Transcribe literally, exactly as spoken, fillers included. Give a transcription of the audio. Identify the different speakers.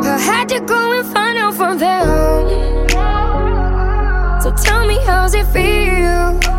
Speaker 1: I had to go and find out from them. So tell me, how's it feel?